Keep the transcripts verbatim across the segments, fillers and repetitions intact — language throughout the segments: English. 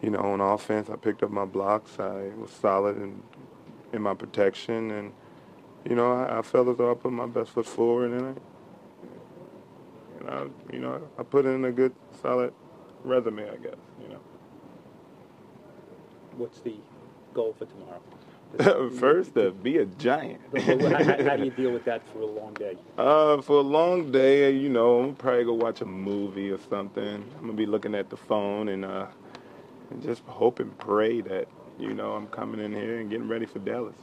you know, on offense, I picked up my blocks. I was solid in, in my protection, and you know, I, I felt as though I put my best foot forward, and I, and I, you know, I put in a good, solid resume, I guess. You know. What's the goal for tomorrow? First, to be a giant. how, how do you deal with that for a long day? Uh, for a long day, you know, I'm probably go watch a movie or something. I'm gonna be looking at the phone and uh, and just hope and pray that, you know, I'm coming in here and getting ready for Dallas.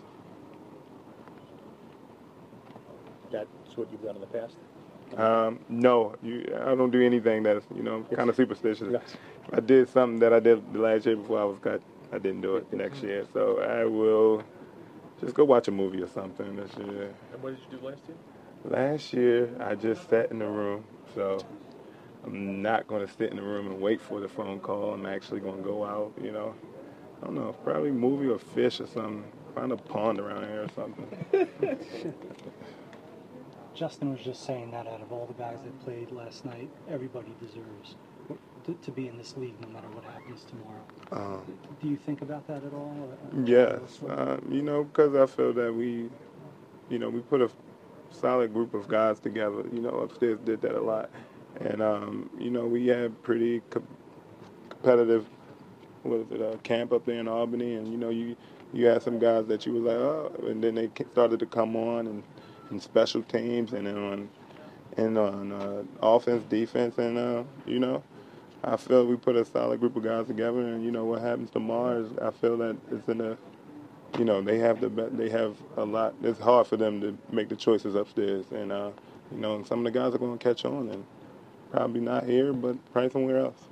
That's what you've done in the past? Um, no, you, I don't do anything that's, you know, kind of superstitious. Yes. I did something that I did the last year before I was cut. I didn't do it next year, so I will just go watch a movie or something this year. And what did you do last year? Last year, I just sat in the room, so I'm not going to sit in the room and wait for the phone call. I'm actually going to go out, you know. I don't know, probably movie or fish or something. Find a pond around here or something. Justin was just saying that out of all the guys that played last night, everybody deserves to, to be in this league no matter what happens tomorrow. Um, Do you think about that at all? yes, uh, you know, because I feel that we, you know, we put a solid group of guys together. You know, upstairs did that a lot. And, um, you know, we had pretty co- competitive, what is it, uh, camp up there in Albany. And, you know, you, you had some guys that you was like, oh, and then they started to come on and, and special teams and then on, and on uh, offense, defense, and, uh, you know, I feel we put a solid group of guys together, and you know what happens tomorrow is I feel that it's in a, you know, they have the they have a lot. It's hard for them to make the choices upstairs, and uh, you know, and some of the guys are going to catch on, and probably not here, but probably somewhere else.